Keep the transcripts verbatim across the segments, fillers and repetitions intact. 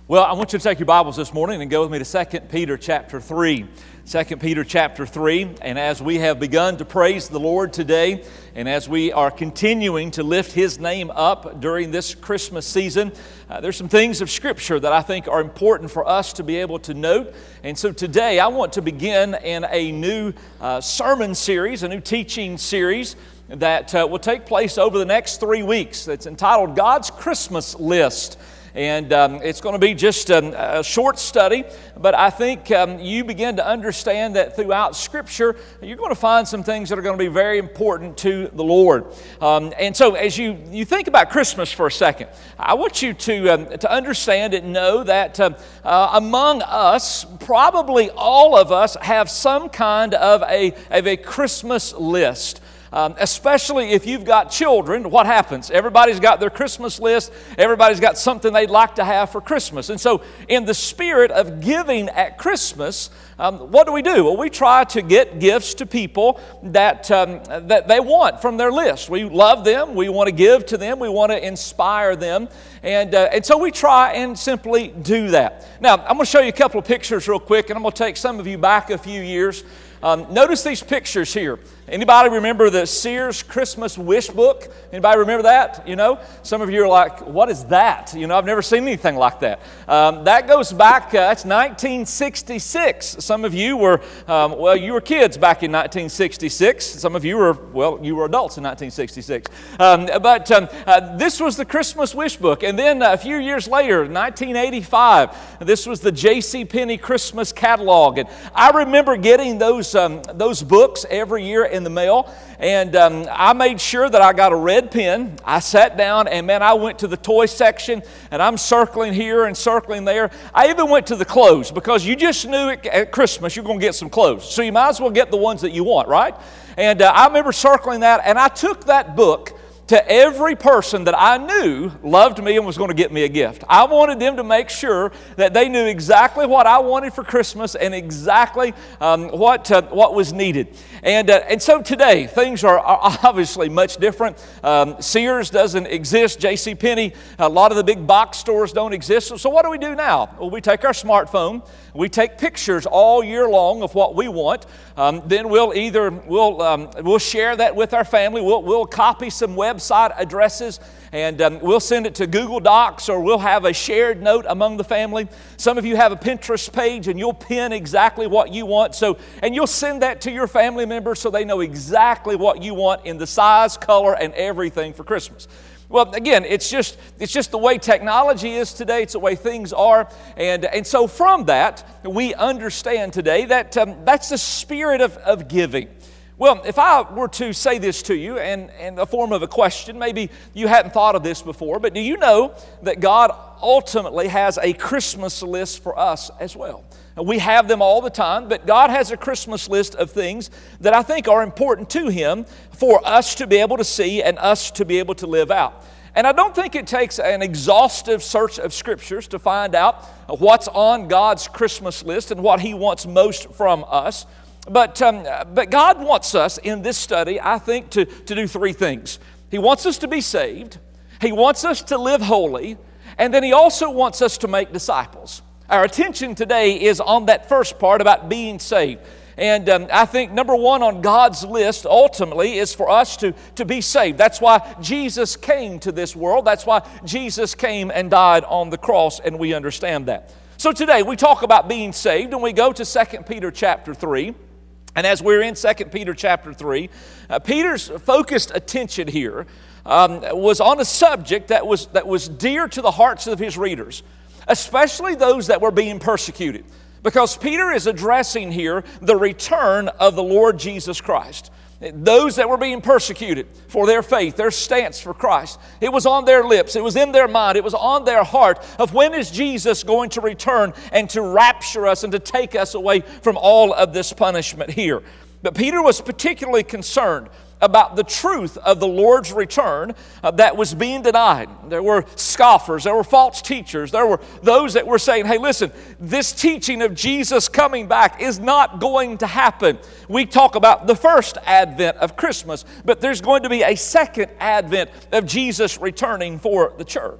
Well, I want you to take your Bibles this morning and go with me to Second Peter chapter three. Second Peter chapter three, and as we have begun to praise the Lord today, and as we are continuing to lift His name up during this Christmas season, uh, there's some things of Scripture that I think are important for us to be able to note. And so today I want to begin in a new uh, sermon series, a new teaching series that uh, will take place over the next three weeks. It's entitled God's Christmas List. And um, it's going to be just a, a short study, but I think um, you begin to understand that throughout Scripture, you're going to find some things that are going to be very important to the Lord. Um, and so as you, you think about Christmas for a second, I want you to, um, to understand and know that um, uh, among us, probably all of us have some kind of a, of a Christmas list. Um, especially if you've got children, what happens? Everybody's got their Christmas list. Everybody's got something they'd like to have for Christmas. And so in the spirit of giving at Christmas, um, what do we do? Well, we try to get gifts to people that, um, that they want from their list. We love them. We want to give to them. We want to inspire them. And, uh, and so we try and simply do that. Now, I'm going to show you a couple of pictures real quick, and I'm going to take some of you back a few years. Um, notice these pictures here. Anybody remember the Sears Christmas Wish Book? Anybody remember that? You know, some of you are like, what is that? You know, I've never seen anything like that. Um, that goes back, uh, that's nineteen sixty-six. Some of you were, um, well, you were kids back in nineteen sixty-six. Some of you were, well, you were adults in nineteen sixty-six. Um, but um, uh, this was the Christmas Wish Book. And then a few years later, nineteen eighty-five, this was the J C Penney Christmas Catalog. And I remember getting those, um, those books every year in the mail, and um, I made sure that I got a red pen. I sat down, and man, I went to the toy section, and I'm circling here and circling there. I even went to the clothes, because you just knew it, at Christmas you're going to get some clothes, so you might as well get the ones that you want, right? And uh, I remember circling that, and I took that book to every person that I knew loved me and was going to get me a gift. I wanted them to make sure that they knew exactly what I wanted for Christmas and exactly um, what uh, what was needed. And uh, and so today, things are, are obviously much different. Um, Sears doesn't exist. J C Penney, a lot of the big box stores don't exist. So, so what do we do now? Well, we take our smartphone. We take pictures all year long of what we want. Um, then we'll either we'll um, we'll share that with our family. We'll we'll copy some website addresses, and um, we'll send it to Google Docs, or we'll have a shared note among the family. Some of you have a Pinterest page, and you'll pin exactly what you want. So, and you'll send that to your family members so they know exactly what you want in the size, color, and everything for Christmas. Well, again, it's just it's just the way technology is today. It's the way things are. And, and so from that, we understand today that um, that's the spirit of, of giving. Well, if I were to say this to you in, in the form of a question, maybe you hadn't thought of this before, but do you know that God ultimately has a Christmas list for us as well? We have them all the time, but God has a Christmas list of things that I think are important to Him for us to be able to see and us to be able to live out. And I don't think it takes an exhaustive search of Scriptures to find out what's on God's Christmas list and what He wants most from us. But um, but God wants us in this study, I think, to, to do three things. He wants us to be saved, He wants us to live holy, and then He also wants us to make disciples. Our attention today is on that first part about being saved. And um, I think number one on God's list ultimately is for us to, to be saved. That's why Jesus came to this world. That's why Jesus came and died on the cross, and we understand that. So today we talk about being saved, and we go to Second Peter chapter three. And as we're in Second Peter chapter three, uh, Peter's focused attention here um, was on a subject that was, that was dear to the hearts of his readers, especially those that were being persecuted. Because Peter is addressing here the return of the Lord Jesus Christ. Those that were being persecuted for their faith, their stance for Christ. It was on their lips. It was in their mind. It was on their heart of when is Jesus going to return and to rapture us and to take us away from all of this punishment here. But Peter was particularly concerned about the truth of the Lord's return uh, that was being denied. There were scoffers, there were false teachers, there were those that were saying, hey, listen, this teaching of Jesus coming back is not going to happen. We talk about the first advent of Christmas, but there's going to be a second advent of Jesus returning for the church.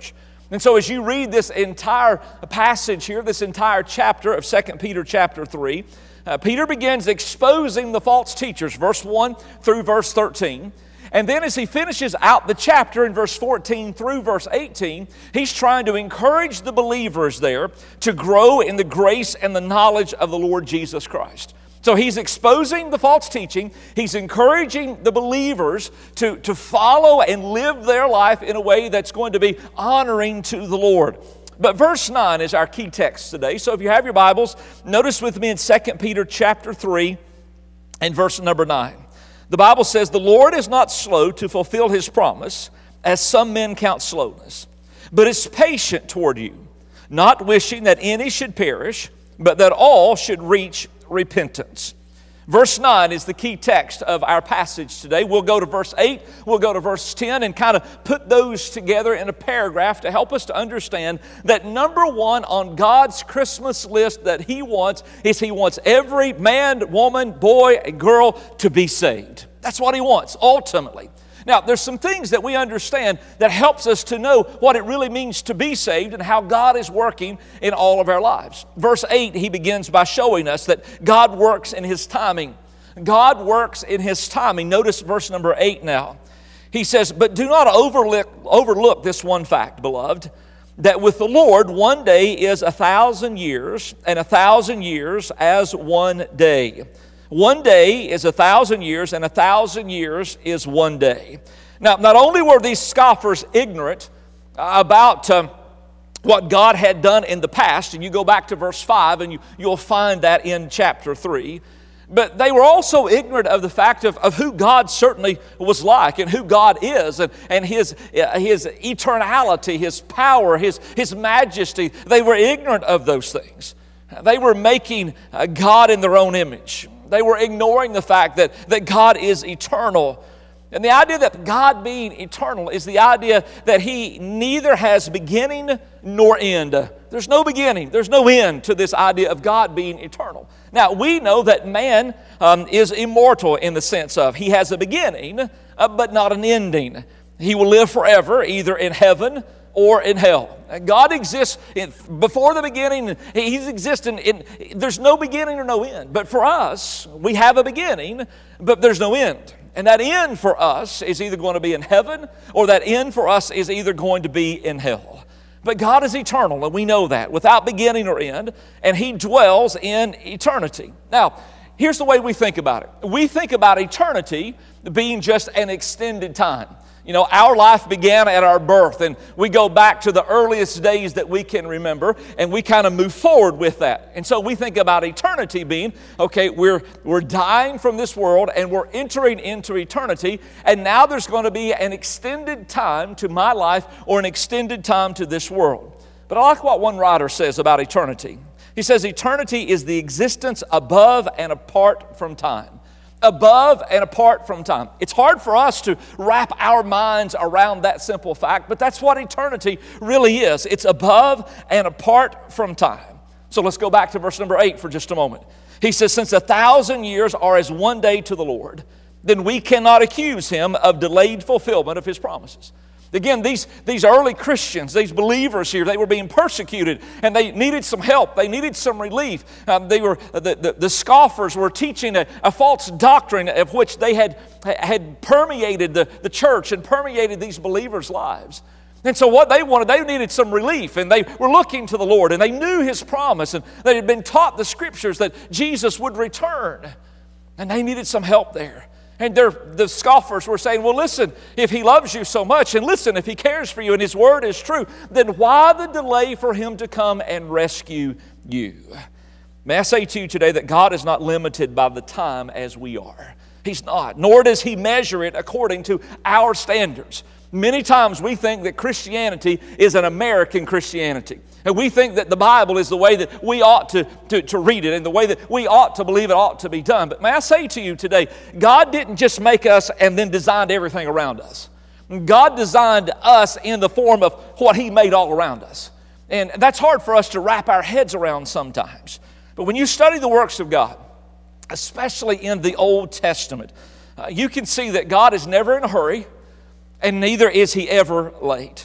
And so as you read this entire passage here, this entire chapter of Second Peter chapter three, uh, Peter begins exposing the false teachers, verse one through verse thirteen. And then as he finishes out the chapter in verse fourteen through verse eighteen, he's trying to encourage the believers there to grow in the grace and the knowledge of the Lord Jesus Christ. So he's exposing the false teaching. He's encouraging the believers to, to follow and live their life in a way that's going to be honoring to the Lord. But verse nine is our key text today. So if you have your Bibles, notice with me in Second Peter chapter three and verse number nine. The Bible says, "The Lord is not slow to fulfill His promise, as some men count slowness, but is patient toward you, not wishing that any should perish, but that all should reach repentance." Verse nine is the key text of our passage today. We'll go to verse eight, we'll go to verse ten, and kind of put those together in a paragraph to help us to understand that number one on God's Christmas list that He wants is He wants every man, woman, boy, and girl to be saved. That's what He wants, ultimately. Now, there's some things that we understand that helps us to know what it really means to be saved and how God is working in all of our lives. Verse eight, he begins by showing us that God works in His timing. God works in His timing. Notice verse number eight now. He says, "But do not overlook, overlook this one fact, beloved, that with the Lord one day is a thousand years, and a thousand years as one day. One day is a thousand years, and a thousand years is one day." Now, not only were these scoffers ignorant about um, what God had done in the past, and you go back to verse five, and you, you'll find that in chapter three, but they were also ignorant of the fact of, of who God certainly was like, and who God is, and, and his, uh, his eternality, His power, His, his majesty. They were ignorant of those things. They were making uh, God in their own image. They were ignoring the fact that, that God is eternal. And the idea that God being eternal is the idea that He neither has beginning nor end. There's no beginning, there's no end to this idea of God being eternal. Now, we know that man um, is immortal in the sense of he has a beginning, uh, but not an ending. He will live forever, either in heaven or in hell. God exists in, before the beginning. He's existing in, there's no beginning or no end. But for us, we have a beginning, but there's no end. And that end for us is either going to be in heaven, or that end for us is either going to be in hell. But God is eternal, and we know that, without beginning or end, and He dwells in eternity. Now, here's the way we think about it. We think about eternity being just an extended time. You know, our life began at our birth, and we go back to the earliest days that we can remember, and we kind of move forward with that. And so we think about eternity being, okay, we're, we're dying from this world, and we're entering into eternity, and now there's going to be an extended time to my life, or an extended time to this world. But I like what one writer says about eternity. He says, eternity is the existence above and apart from time. Above and apart from time. It's hard for us to wrap our minds around that simple fact, but that's what eternity really is. It's above and apart from time. So let's go back to verse number eight for just a moment. He says, "Since a thousand years are as one day to the Lord, then we cannot accuse Him of delayed fulfillment of His promises." Again, these, these early Christians, these believers here, they were being persecuted, and they needed some help. They needed some relief. Um, they were the, the, the scoffers were teaching a, a false doctrine of which they had, had permeated the, the church and permeated these believers' lives. And so what they wanted, they needed some relief, and they were looking to the Lord, and they knew His promise, and they had been taught the Scriptures that Jesus would return, and they needed some help there. And the scoffers were saying, well, listen, if He loves you so much, and listen, if He cares for you and His word is true, then why the delay for Him to come and rescue you? May I say to you today that God is not limited by the time as we are. He's not, nor does He measure it according to our standards. Many times we think that Christianity is an American Christianity. And we think that the Bible is the way that we ought to, to, to read it and the way that we ought to believe it ought to be done. But may I say to you today, God didn't just make us and then designed everything around us. God designed us in the form of what He made all around us. And that's hard for us to wrap our heads around sometimes. But when you study the works of God, especially in the Old Testament, uh, you can see that God is never in a hurry, and neither is He ever late.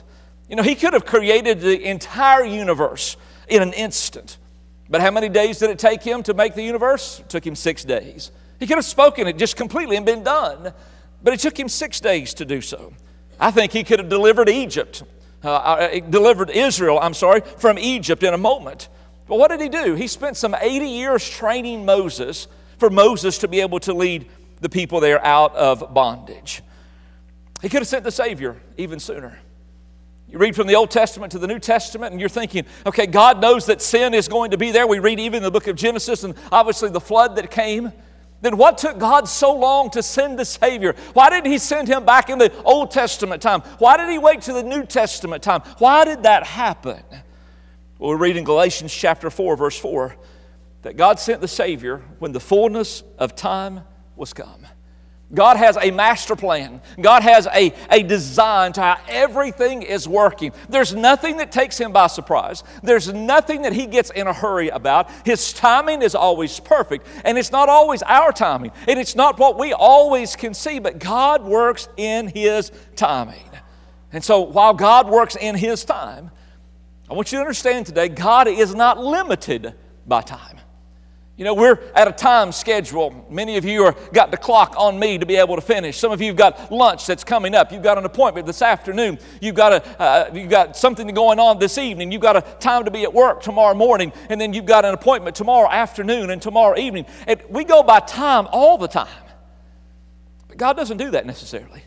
You know, He could have created the entire universe in an instant. But how many days did it take Him to make the universe? It took Him six days. He could have spoken it just completely and been done. But it took Him six days to do so. I think He could have delivered Egypt, uh, delivered Israel, I'm sorry, from Egypt in a moment. But what did He do? He spent some eighty years training Moses for Moses to be able to lead the people there out of bondage. He could have sent the Savior even sooner. You read from the Old Testament to the New Testament and you're thinking, okay, God knows that sin is going to be there. We read even in the book of Genesis and obviously the flood that came. Then what took God so long to send the Savior? Why didn't He send Him back in the Old Testament time? Why did He wait to the New Testament time? Why did that happen? Well, we read in Galatians chapter four, verse four, that God sent the Savior when the fullness of time was come. God has a master plan. God has a, a design to how everything is working. There's nothing that takes Him by surprise. There's nothing that He gets in a hurry about. His timing is always perfect. And it's not always our timing. And it's not what we always can see, but God works in His timing. And so while God works in His time, I want you to understand today, God is not limited by time. You know, we're at a time schedule. Many of you are got the clock on me to be able to finish. Some of you have got lunch that's coming up. You've got an appointment this afternoon. You've got a, uh, you've got something going on this evening. You've got a time to be at work tomorrow morning. And then you've got an appointment tomorrow afternoon and tomorrow evening. And we go by time all the time. But God doesn't do that necessarily.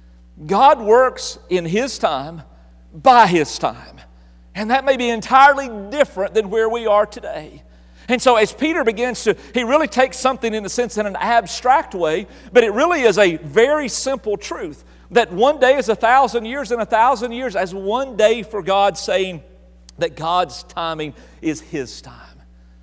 God works in His time, by His time. And that may be entirely different than where we are today. And so as Peter begins to, he really takes something in a sense in an abstract way, but it really is a very simple truth that one day is a thousand years and a thousand years as one day for God, saying that God's timing is His time.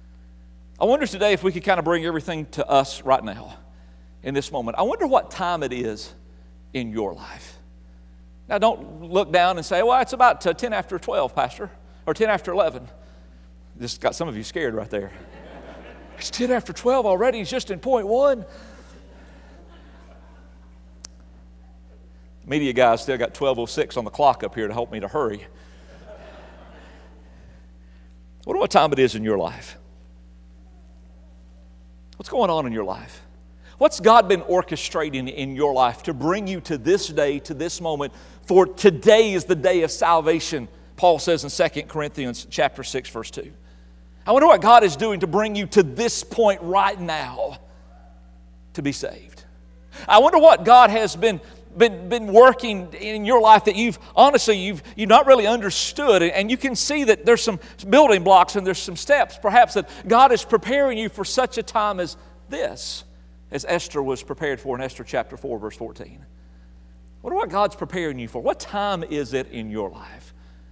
I wonder today if we could kind of bring everything to us right now in this moment. I wonder what time it is in your life. Now don't look down and say, well, it's about uh, ten after twelve, Pastor, or ten after eleven. Just got some of you scared right there. It's ten after twelve already. He's just in point one. Media guys still got twelve oh six on the clock up here to help me to hurry. I wonder what time it is in your life. What's going on in your life? What's God been orchestrating in your life to bring you to this day, to this moment? For today is the day of salvation, Paul says in Second Corinthians chapter six, verse two. I wonder what God is doing to bring you to this point right now to be saved. I wonder what God has been, been, been working in your life that you've, honestly, you've, you've not really understood. And you can see that there's some building blocks and there's some steps, perhaps, that God is preparing you for such a time as this, as Esther was prepared for in Esther chapter four, verse fourteen. I wonder what God's preparing you for. What time is it in your life?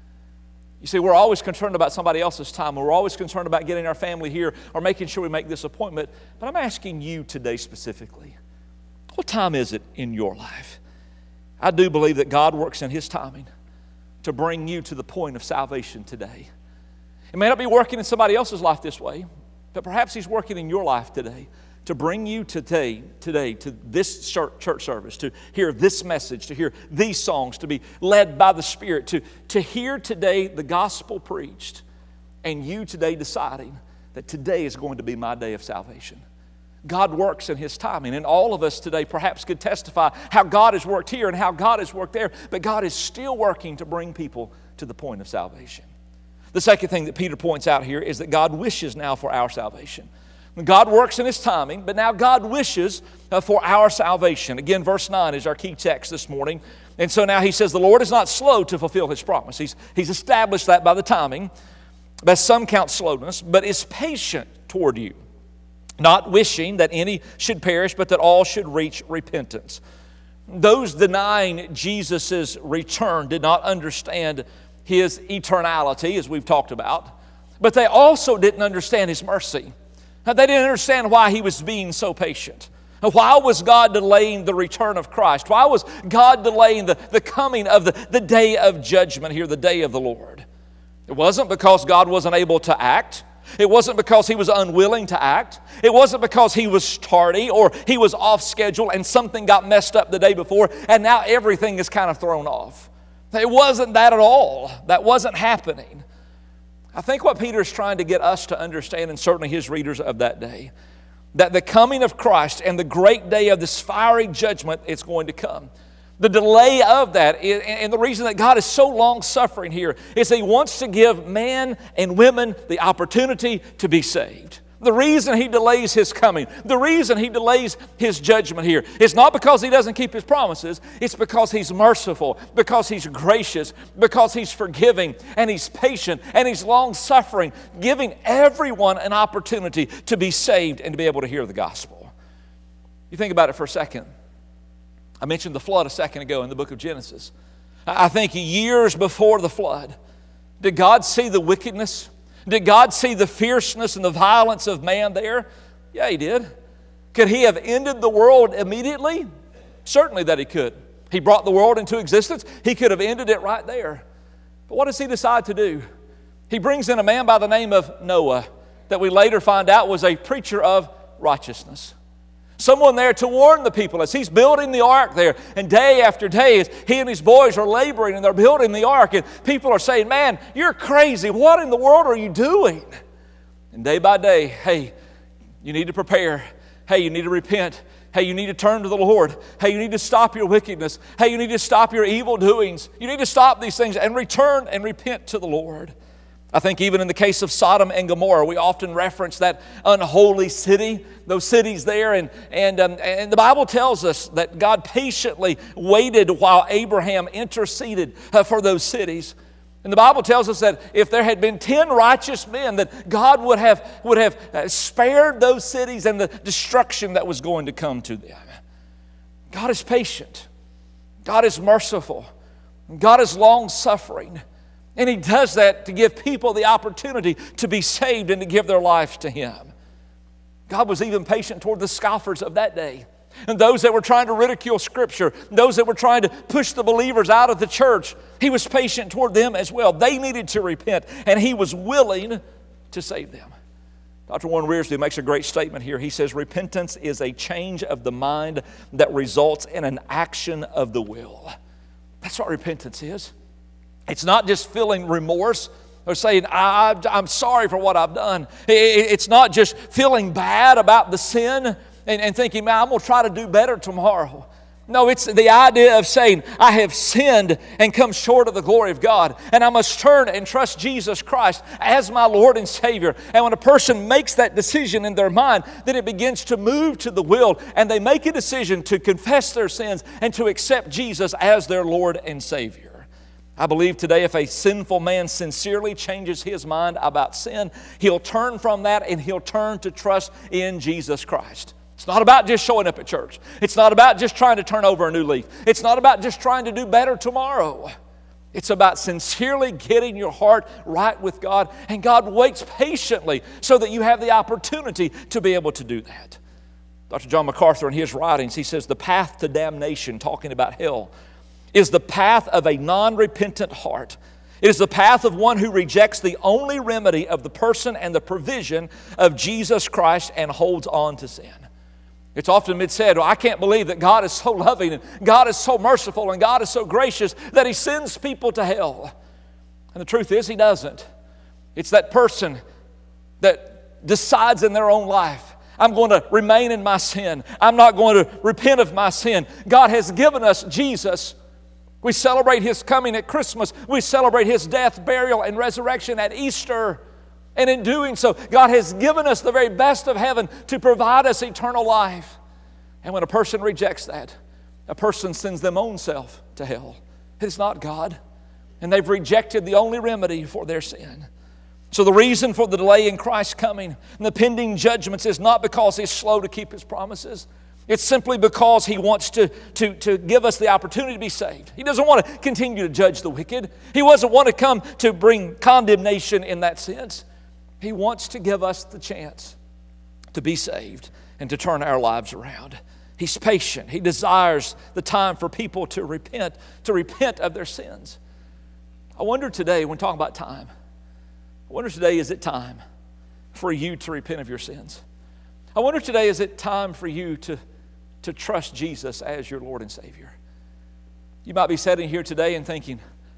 You see, we're always concerned about somebody else's time. We're always concerned about getting our family here or making sure we make this appointment. But I'm asking you today specifically, what time is it in your life? I do believe that God works in His timing to bring you to the point of salvation today. It may not be working in somebody else's life this way, but perhaps He's working in your life today to bring you today, today to this church service, to hear this message, to hear these songs, to be led by the Spirit, to, to hear today the gospel preached, and you today deciding that today is going to be my day of salvation. God works in His timing, and all of us today perhaps could testify how God has worked here and how God has worked there, but God is still working to bring people to the point of salvation. The second thing that Peter points out here is that God wishes now for our salvation. God works in His timing, but now God wishes uh, for our salvation. Again, verse nine is our key text this morning. And so now he says, the Lord is not slow to fulfill His promise. He's, he's established that by the timing. By some count slowness, but is patient toward you, not wishing that any should perish, but that all should reach repentance. Those denying Jesus' return did not understand His eternality, as we've talked about, but they also didn't understand His mercy. They didn't understand why He was being so patient. Why was God delaying the return of Christ? Why was God delaying the, the coming of the, the day of judgment here, the day of the Lord? It wasn't because God wasn't able to act. It wasn't because He was unwilling to act. It wasn't because He was tardy or He was off schedule and something got messed up the day before and now everything is kind of thrown off. It wasn't that at all. That wasn't happening. I think what Peter is trying to get us to understand, and certainly his readers of that day, that the coming of Christ and the great day of this fiery judgment is going to come. The delay of that, and the reason that God is so long-suffering here, is He wants to give men and women the opportunity to be saved. The reason He delays His coming, the reason He delays His judgment here, is not because He doesn't keep His promises. It's because He's merciful, because He's gracious, because He's forgiving, and He's patient, and He's long-suffering, giving everyone an opportunity to be saved and to be able to hear the gospel. You think about it for a second. I mentioned the flood a second ago in the book of Genesis. I think years before the flood, did God see the wickedness? Did God see the fierceness and the violence of man there? Yeah, He did. Could He have ended the world immediately? Certainly that He could. He brought the world into existence. He could have ended it right there. But what does He decide to do? He brings in a man by the name of Noah that we later find out was a preacher of righteousness. Someone there to warn the people as he's building the ark there. And day after day, as he and his boys are laboring and they're building the ark, and people are saying, man, you're crazy. What in the world are you doing? And day by day, hey, you need to prepare. Hey, you need to repent. Hey, you need to turn to the Lord. Hey, you need to stop your wickedness. Hey, you need to stop your evil doings. You need to stop these things and return and repent to the Lord. I think even in the case of Sodom and Gomorrah, we often reference that unholy city, those cities there. And, and, um, and the Bible tells us that God patiently waited while Abraham interceded uh, for those cities. And the Bible tells us that if there had been ten righteous men, that God would have, would have uh, spared those cities and the destruction that was going to come to them. God is patient. God is merciful. God is long-suffering. And He does that to give people the opportunity to be saved and to give their lives to Him. God was even patient toward the scoffers of that day. And those that were trying to ridicule Scripture, those that were trying to push the believers out of the church, He was patient toward them as well. They needed to repent, and He was willing to save them. Doctor Warren Wiersbe makes a great statement here. He says, repentance is a change of the mind that results in an action of the will. That's what repentance is. It's not just feeling remorse or saying, I, I'm sorry for what I've done. It's not just feeling bad about the sin and, and thinking, man, I'm going to try to do better tomorrow. No, it's the idea of saying, I have sinned and come short of the glory of God, and I must turn and trust Jesus Christ as my Lord and Savior. And when a person makes that decision in their mind, then it begins to move to the will, and they make a decision to confess their sins and to accept Jesus as their Lord and Savior. I believe today if a sinful man sincerely changes his mind about sin, he'll turn from that and he'll turn to trust in Jesus Christ. It's not about just showing up at church. It's not about just trying to turn over a new leaf. It's not about just trying to do better tomorrow. It's about sincerely getting your heart right with God, and God waits patiently so that you have the opportunity to be able to do that. Doctor John MacArthur, in his writings, he says, the path to damnation, talking about hell, is the path of a non-repentant heart. It is the path of one who rejects the only remedy of the person and the provision of Jesus Christ and holds on to sin. It's often been said, well, I can't believe that God is so loving and God is so merciful and God is so gracious that He sends people to hell. And the truth is, He doesn't. It's that person that decides in their own life, I'm going to remain in my sin. I'm not going to repent of my sin. God has given us Jesus. We celebrate His coming at Christmas. We celebrate His death, burial, and resurrection at Easter. And in doing so, God has given us the very best of heaven to provide us eternal life. And when a person rejects that, a person sends their own self to hell. It's not God. And they've rejected the only remedy for their sin. So the reason for the delay in Christ's coming and the pending judgments is not because He's slow to keep His promises. It's simply because He wants to, to, to give us the opportunity to be saved. He doesn't want to continue to judge the wicked. He doesn't want to come to bring condemnation in that sense. He wants to give us the chance to be saved and to turn our lives around. He's patient. He desires the time for people to repent, to repent of their sins. I wonder today, when talking about time, I wonder today, is it time for you to repent of your sins? I wonder today, is it time for you to to trust Jesus as your Lord and Savior? You might be sitting here today and thinking,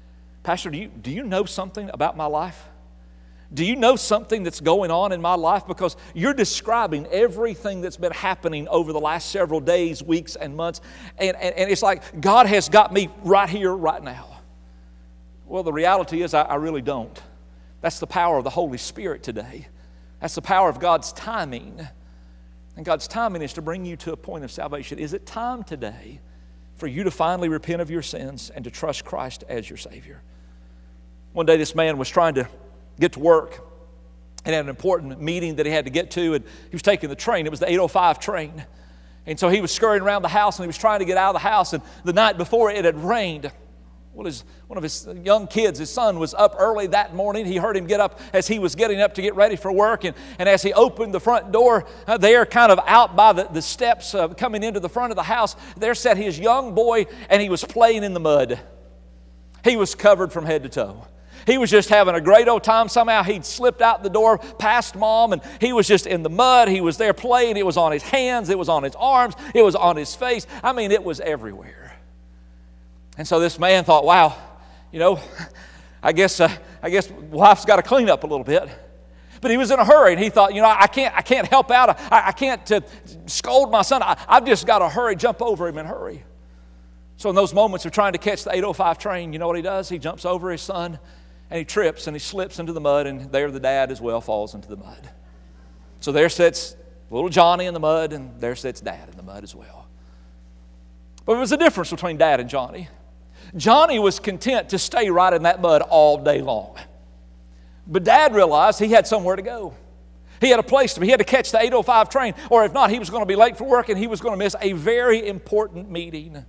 Pastor, do you, do you know something about my life? Do you know something that's going on in my life? Because you're describing everything that's been happening over the last several days, weeks, and months. And, and, and it's like God has got me right here, right now. Well, the reality is I, I really don't. That's the power of the Holy Spirit today. That's the power of God's timing. And God's timing is to bring you to a point of salvation. Is it time today for you to finally repent of your sins and to trust Christ as your Savior? One day this man was trying to get to work and had an important meeting that he had to get to, and he was taking the train. It was the eight oh five train. And so he was scurrying around the house, and he was trying to get out of the house, and the night before it had rained. Well, his, one of his young kids, his son, was up early that morning. He heard him get up as he was getting up to get ready for work, and, and as he opened the front door, uh, there kind of out by the, the steps uh, coming into the front of the house, there sat his young boy, and he was playing in the mud. He was covered from head to toe. He was just having a great old time. Somehow he'd slipped out the door past Mom, and he was just in the mud. He was there playing. It was on his hands. It was on his arms. It was on his face. I mean, it was everywhere. And so this man thought, wow, you know, I guess uh, I guess life's got to clean up a little bit. But he was in a hurry, and he thought, you know, I can't I can't help out. I, I can't uh, scold my son. I, I've just got to hurry, jump over him and hurry. So in those moments of trying to catch the eight oh five train, you know what he does? He jumps over his son, and he trips, and he slips into the mud, and there the dad as well falls into the mud. So there sits little Johnny in the mud, and there sits Dad in the mud as well. But there was a difference between Dad and Johnny. Johnny was content to stay right in that mud all day long. But Dad realized he had somewhere to go. He had a place to be. He had to catch the eight oh five train, or if not, he was going to be late for work, and he was going to miss a very important meeting.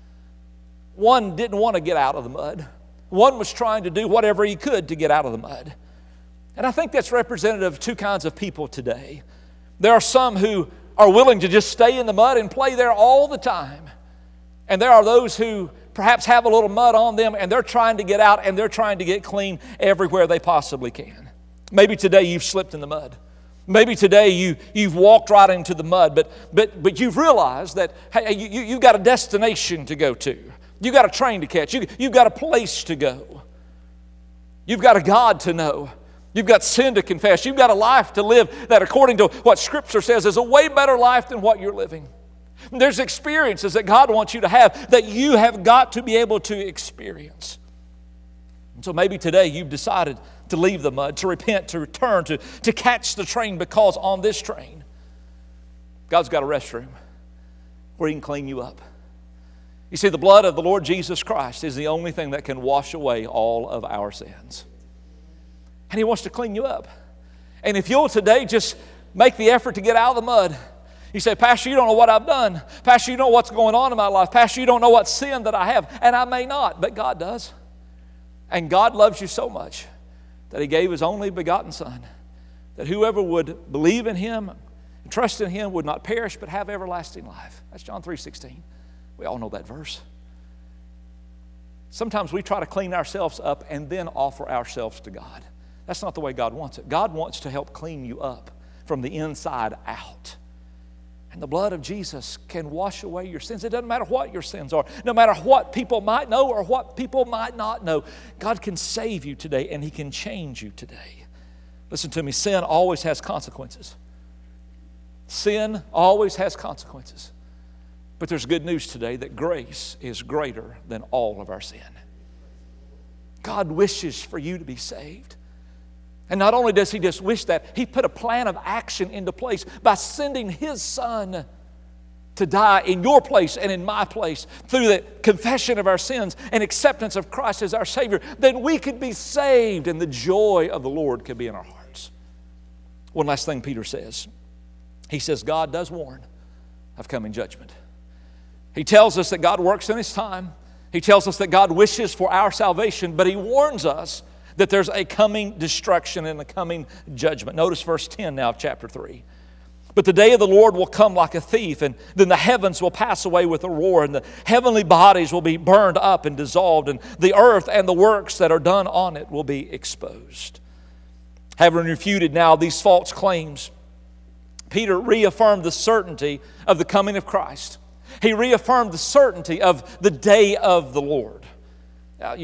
One didn't want to get out of the mud. One was trying to do whatever he could to get out of the mud. And I think that's representative of two kinds of people today. There are some who are willing to just stay in the mud and play there all the time. And there are those who perhaps have a little mud on them, and they're trying to get out, and they're trying to get clean everywhere they possibly can. Maybe today you've slipped in the mud. Maybe today you, you've walked right into the mud, but, but, but you've realized that hey, you, you've got a destination to go to. You've got a train to catch. You, you've got a place to go. You've got a God to know. You've got sin to confess. You've got a life to live that, according to what Scripture says, is a way better life than what you're living. There's experiences that God wants you to have that you have got to be able to experience. And so maybe today you've decided to leave the mud, to repent, to return, to, to catch the train, because on this train, God's got a restroom where He can clean you up. You see, the blood of the Lord Jesus Christ is the only thing that can wash away all of our sins. And He wants to clean you up. And if you'll today just make the effort to get out of the mud. You say, Pastor, you don't know what I've done. Pastor, you don't know what's going on in my life. Pastor, you don't know what sin that I have. And I may not, but God does. And God loves you so much that He gave His only begotten Son, that whoever would believe in Him and trust in Him would not perish but have everlasting life. That's John three sixteen. We all know that verse. Sometimes we try to clean ourselves up and then offer ourselves to God. That's not the way God wants it. God wants to help clean you up from the inside out. And the blood of Jesus can wash away your sins. It doesn't matter what your sins are. No matter what people might know or what people might not know. God can save you today, and He can change you today. Listen to me. Sin always has consequences. Sin always has consequences. But there's good news today that grace is greater than all of our sin. God wishes for you to be saved. And not only does He just wish that, He put a plan of action into place by sending His Son to die in your place and in my place through the confession of our sins and acceptance of Christ as our Savior. Then we could be saved, and the joy of the Lord could be in our hearts. One last thing Peter says. He says God does warn of coming judgment. He tells us that God works in His time. He tells us that God wishes for our salvation, but He warns us that there's a coming destruction and a coming judgment. Notice verse ten now of chapter three. But the day of the Lord will come like a thief, and then the heavens will pass away with a roar, and the heavenly bodies will be burned up and dissolved, and the earth and the works that are done on it will be exposed. Having refuted now these false claims, Peter reaffirmed the certainty of the coming of Christ. He reaffirmed the certainty of the day of the Lord. Now you say,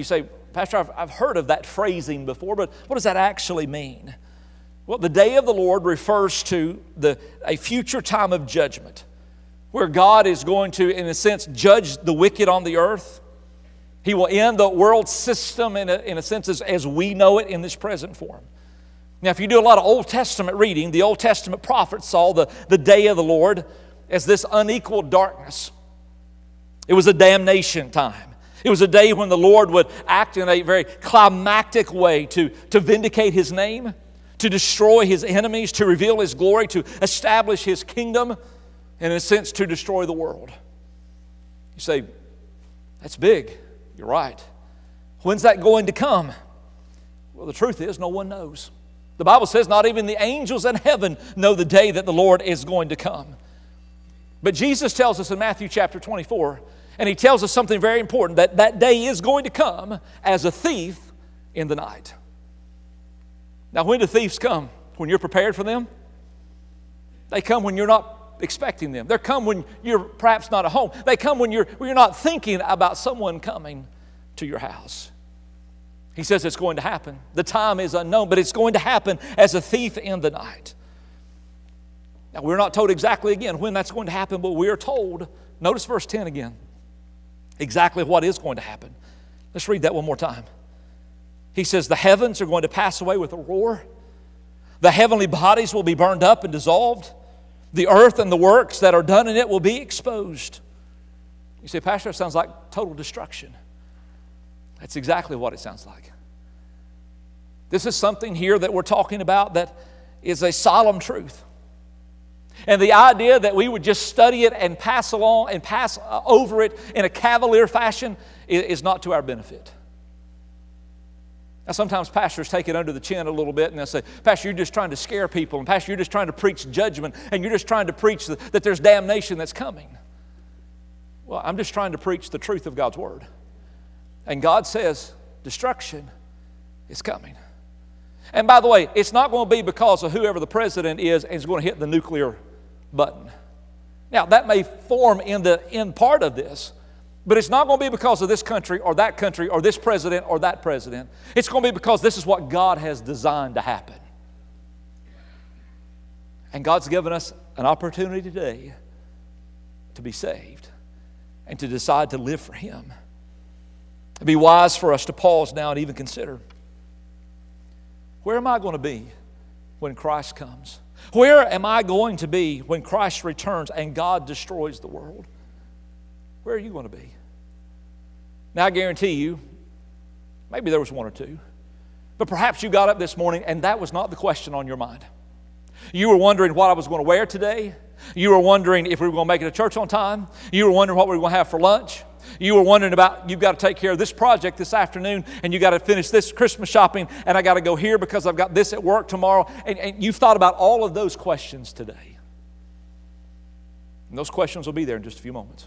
Pastor, I've, I've heard of that phrasing before, but what does that actually mean? Well, the day of the Lord refers to the, a future time of judgment where God is going to, in a sense, judge the wicked on the earth. He will end the world system, in a, in a sense, as, as we know it in this present form. Now, if you do a lot of Old Testament reading, the Old Testament prophets saw the, the day of the Lord as this unequal darkness. It was a damnation time. It was a day when the Lord would act in a very climactic way to, to vindicate His name, to destroy His enemies, to reveal His glory, to establish His kingdom, and in a sense to destroy the world. You say, that's big. You're right. When's that going to come? Well, the truth is, no one knows. The Bible says not even the angels in heaven know the day that the Lord is going to come. But Jesus tells us in Matthew chapter twenty-four, and He tells us something very important, that that day is going to come as a thief in the night. Now, when do thieves come? When you're prepared for them? They come when you're not expecting them. They come when you're perhaps not at home. They come when you're, when you're not thinking about someone coming to your house. He says it's going to happen. The time is unknown, but it's going to happen as a thief in the night. Now, we're not told exactly again when that's going to happen, but we are told, notice verse ten again, exactly what is going to happen. Let's read that one more time. He says, the heavens are going to pass away with a roar. The heavenly bodies will be burned up and dissolved. The earth and the works that are done in it will be exposed. You say, Pastor, that sounds like total destruction. That's exactly what it sounds like. This is something here that we're talking about that is a solemn truth. And the idea that we would just study it and pass along and pass over it in a cavalier fashion is not to our benefit. Now, sometimes pastors take it under the chin a little bit and they'll say, Pastor, you're just trying to scare people. And Pastor, you're just trying to preach judgment. And you're just trying to preach that there's damnation that's coming. Well, I'm just trying to preach the truth of God's Word. And God says destruction is coming. And by the way, it's not going to be because of whoever the president is and is going to hit the nuclear button. Now, that may form in the end part of this, but it's not going to be because of this country or that country or this president or that president. It's going to be because this is what God has designed to happen. And God's given us an opportunity today to be saved and to decide to live for Him. It'd be wise for us to pause now and even consider, where am I going to be when Christ comes? Where am I going to be when Christ returns and God destroys the world? Where are you going to be? Now, I guarantee you, maybe there was one or two, but perhaps you got up this morning and that was not the question on your mind. You were wondering what I was going to wear today. You were wondering if we were going to make it to church on time. You were wondering what we were going to have for lunch. You were wondering about, you've got to take care of this project this afternoon, and you got to finish this Christmas shopping, and I got to go here because I've got this at work tomorrow. And, and you've thought about all of those questions today. And those questions will be there in just a few moments.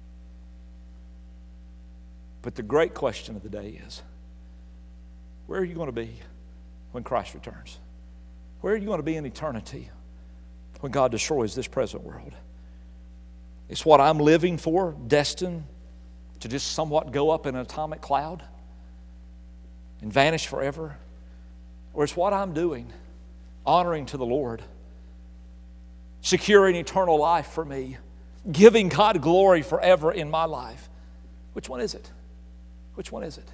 But the great question of the day is, where are you going to be when Christ returns? Where are you going to be in eternity when God destroys this present world? Is what I'm living for destined to just somewhat go up in an atomic cloud and vanish forever? Or is what I'm doing honoring to the Lord, securing eternal life for me, giving God glory forever in my life? Which one is it? Which one is it?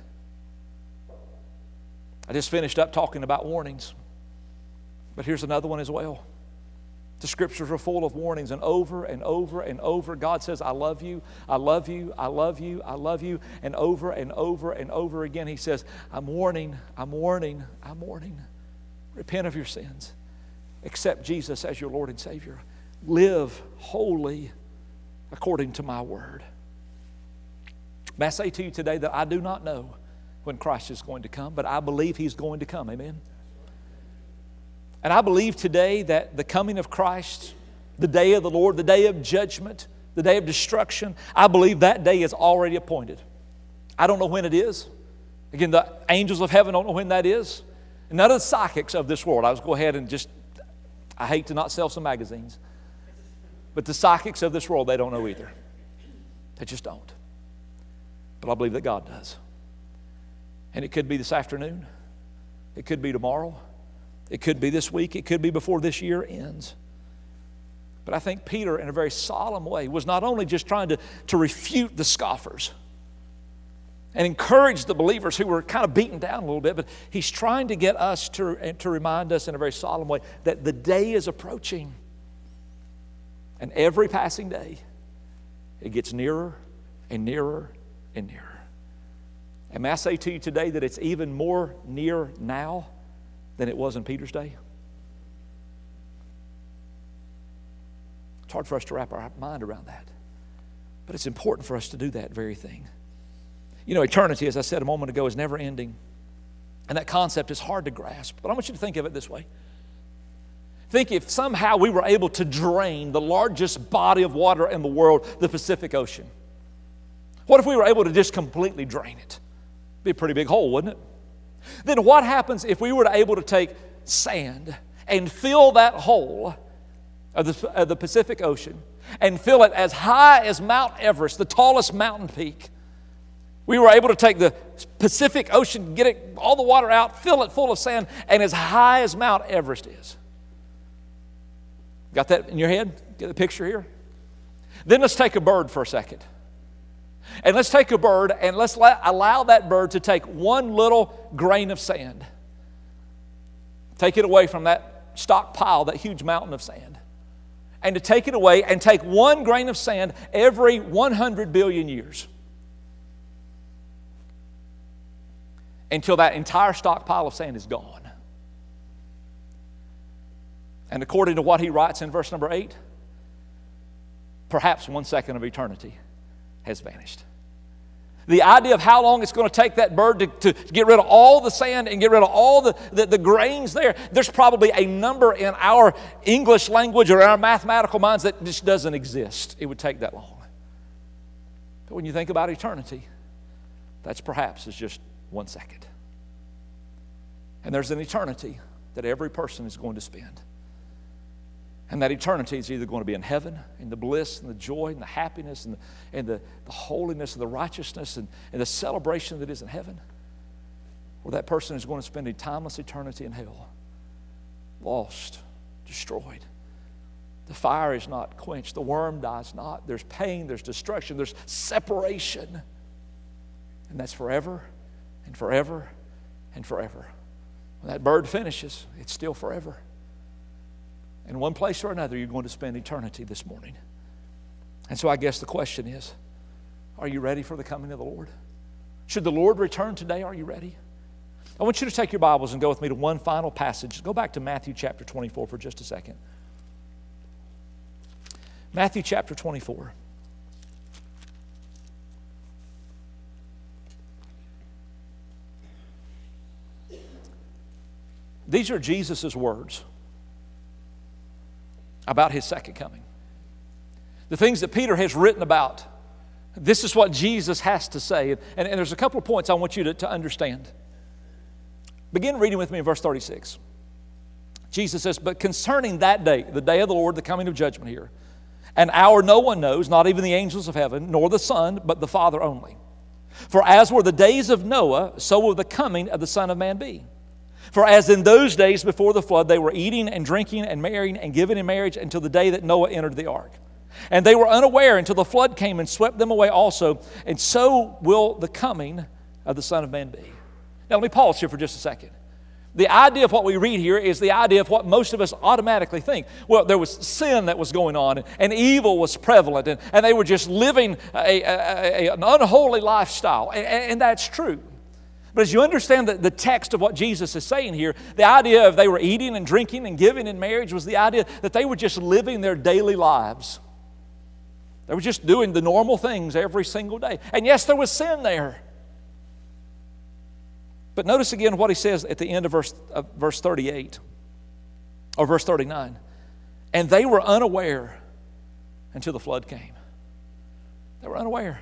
I just finished up talking about warnings, but here's another one as well. The Scriptures are full of warnings, and over and over and over, God says, I love you, I love you, I love you, I love you. And over and over and over again, He says, I'm warning, I'm warning, I'm warning. Repent of your sins. Accept Jesus as your Lord and Savior. Live holy according to my word. May I say to you today that I do not know when Christ is going to come, but I believe He's going to come. Amen? And I believe today that the coming of Christ, the day of the Lord, the day of judgment, the day of destruction, I believe that day is already appointed. I don't know when it is. Again, the angels of heaven don't know when that is. And none of the psychics of this world, I was go ahead and just, I hate to not sell some magazines, but the psychics of this world, they don't know either. They just don't. But I believe that God does. And it could be this afternoon. It could be tomorrow. It could be this week. It could be before this year ends. But I think Peter, in a very solemn way, was not only just trying to, to refute the scoffers and encourage the believers who were kind of beaten down a little bit, but he's trying to get us to, to remind us in a very solemn way that the day is approaching. And every passing day, it gets nearer and nearer and nearer. And may I say to you today that it's even more near now than it was in Peter's day? It's hard for us to wrap our mind around that. But it's important for us to do that very thing. You know, eternity, as I said a moment ago, is never ending. And that concept is hard to grasp. But I want you to think of it this way. Think if somehow we were able to drain the largest body of water in the world, the Pacific Ocean. What if we were able to just completely drain it? It'd be a pretty big hole, wouldn't it? Then what happens if we were able to take sand and fill that hole of the, of the Pacific Ocean and fill it as high as Mount Everest, the tallest mountain peak? We were able to take the Pacific Ocean, get it, all the water out, fill it full of sand, and as high as Mount Everest is. Got that in your head? Get the picture here? Then let's take a bird for a second. And let's take a bird and let's let, allow that bird to take one little grain of sand. Take it away from that stockpile, that huge mountain of sand. And to take it away and take one grain of sand every one hundred billion years. Until that entire stockpile of sand is gone. And according to what he writes in verse number eight, perhaps one second of eternity has vanished. The idea of how long it's going to take that bird to, to get rid of all the sand and get rid of all the, the, the grains there, there's probably a number in our English language or our mathematical minds that just doesn't exist. It would take that long. But when you think about eternity, that's perhaps is just one second. And there's an eternity that every person is going to spend. And that eternity is either going to be in heaven, in the bliss and the joy and the happiness and the, and the, the holiness and the righteousness and, and the celebration that is in heaven, or that person is going to spend a timeless eternity in hell, lost, destroyed. The fire is not quenched. The worm dies not. There's pain, there's destruction, there's separation. And that's forever and forever and forever. When that bird finishes, it's still forever. In one place or another, you're going to spend eternity this morning. And so I guess the question is, are you ready for the coming of the Lord? Should the Lord return today? Are you ready? I want you to take your Bibles and go with me to one final passage. Go back to Matthew chapter twenty-four for just a second. Matthew chapter twenty-four. These are Jesus' words about his second coming. The things that Peter has written about. This is what Jesus has to say. And, and, and there's a couple of points I want you to, to understand. Begin reading with me in verse thirty-six. Jesus says, "But concerning that day, the day of the Lord, the coming of judgment here, an hour no one knows, not even the angels of heaven, nor the Son, but the Father only. For as were the days of Noah, so will the coming of the Son of Man be. For as in those days before the flood, they were eating and drinking and marrying and giving in marriage until the day that Noah entered the ark. And they were unaware until the flood came and swept them away also. And so will the coming of the Son of Man be." Now let me pause here for just a second. The idea of what we read here is the idea of what most of us automatically think. Well, there was sin that was going on, and, and evil was prevalent, and, and they were just living a, a, a, an unholy lifestyle. And, and that's true. But as you understand the, the text of what Jesus is saying here, the idea of they were eating and drinking and giving in marriage was the idea that they were just living their daily lives. They were just doing the normal things every single day. And yes, there was sin there. But notice again what he says at the end of verse, of verse thirty-eight, or verse thirty-nine. "And they were unaware until the flood came." They were unaware.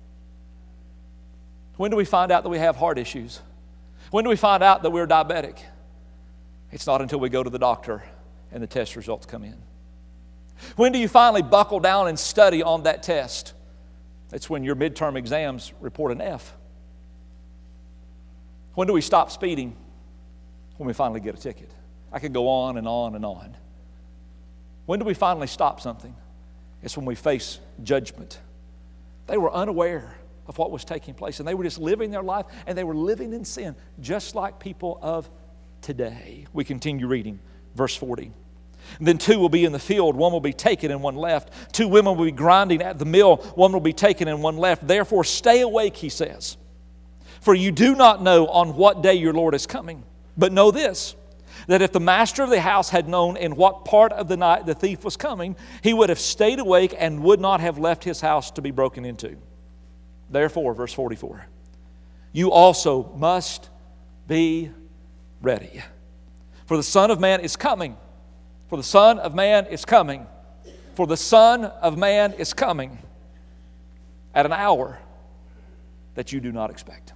When do we find out that we have heart issues? When do we find out that we're diabetic? It's not until we go to the doctor and the test results come in. When do you finally buckle down and study on that test? It's when your midterm exams report an F. When do we stop speeding? When we finally get a ticket. I could go on and on and on. When do we finally stop something? It's when we face judgment. They were unaware of what was taking place, and they were just living their life, and they were living in sin, just like people of today. We continue reading, verse forty. Then two will be in the field, one will be taken and one left. Two women will be grinding at the mill, one will be taken and one left. Therefore stay awake, he says, for you do not know on what day your Lord is coming. But know this, that if the master of the house had known in what part of the night the thief was coming, he would have stayed awake and would not have left his house to be broken into. Therefore, verse forty-four, you also must be ready. For the Son of Man is coming. For the Son of Man is coming. For the Son of Man is coming at an hour that you do not expect.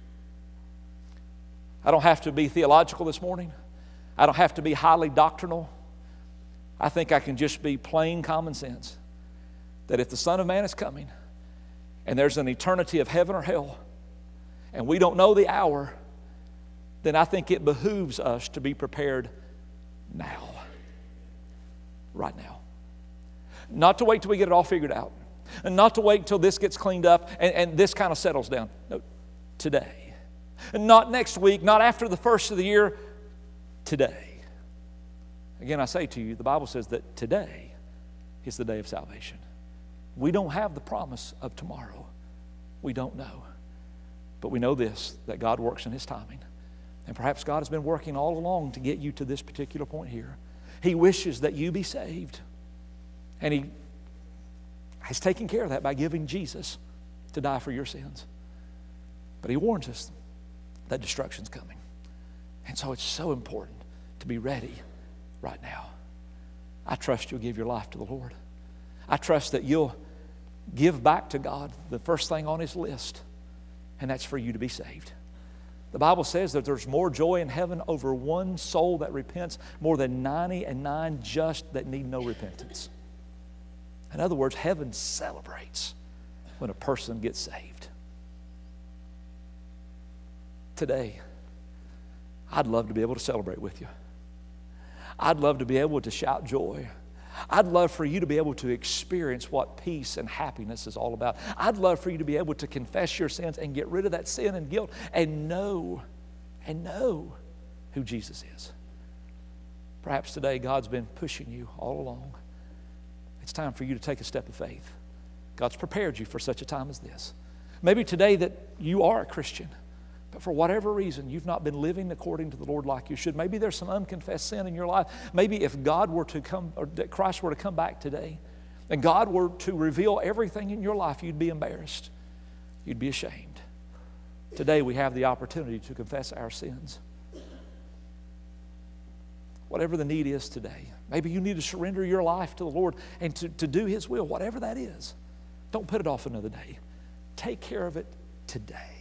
I don't have to be theological this morning. I don't have to be highly doctrinal. I think I can just be plain common sense. That if the Son of Man is coming and there's an eternity of heaven or hell and we don't know the hour, then I think it behooves us to be prepared now. Right now. Not to wait till we get it all figured out. And not to wait until this gets cleaned up and, and this kind of settles down. No, today. And not next week, not after the first of the year, today. Again, I say to you, the Bible says that today is the day of salvation. We don't have the promise of tomorrow. We don't know. But we know this, that God works in His timing. And perhaps God has been working all along to get you to this particular point here. He wishes that you be saved. And He has taken care of that by giving Jesus to die for your sins. But He warns us that destruction's coming. And so it's so important to be ready right now. I trust you'll give your life to the Lord. I trust that you'll give back to God the first thing on His list, and that's for you to be saved. The Bible says that there's more joy in heaven over one soul that repents more than ninety and nine just that need no repentance. In other words, heaven celebrates when a person gets saved. Today, I'd love to be able to celebrate with you. I'd love to be able to shout joy. I'd love for you to be able to experience what peace and happiness is all about. I'd love for you to be able to confess your sins and get rid of that sin and guilt and know, and know who Jesus is. Perhaps today God's been pushing you all along. It's time for you to take a step of faith. God's prepared you for such a time as this. Maybe today that you are a Christian, but for whatever reason, you've not been living according to the Lord like you should. Maybe there's some unconfessed sin in your life. Maybe if God were to come, or that Christ were to come back today, and God were to reveal everything in your life, you'd be embarrassed. You'd be ashamed. Today we have the opportunity to confess our sins. Whatever the need is today. Maybe you need to surrender your life to the Lord and to, to do His will, whatever that is. Don't put it off another day. Take care of it today.